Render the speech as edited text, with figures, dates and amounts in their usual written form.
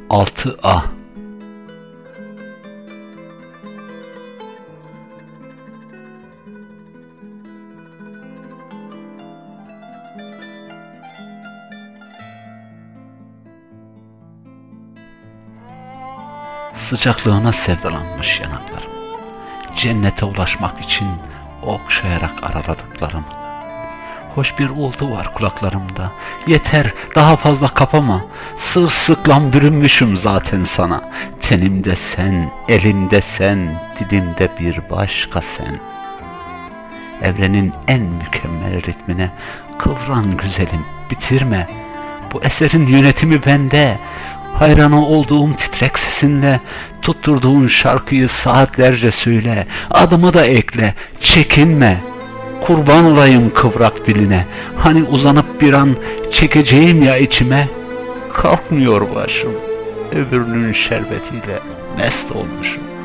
6A. Sıcaklığına sevdalanmış yanaklarım, cennete ulaşmak için okşayarak araladıklarım. Hoş bir uğultu var kulaklarımda. Yeter, daha fazla kapama. Sırılsıklam bürünmüşüm zaten sana. Tenimde sen, elimde sen, dilimde bir başka sen. Evrenin en mükemmel ritmine kıvran güzelim, bitirme. Bu eserin yönetimi bende. Hayranı olduğum titrek sesinle tutturduğun şarkıyı saatlerce söyle. Adımı da ekle, çekinme. Kurban olayım kıvrak diline. Hani uzanıp bir an çekeceğim ya içime. Kalkmıyor başım, öbürünün şerbetiyle mest olmuşum.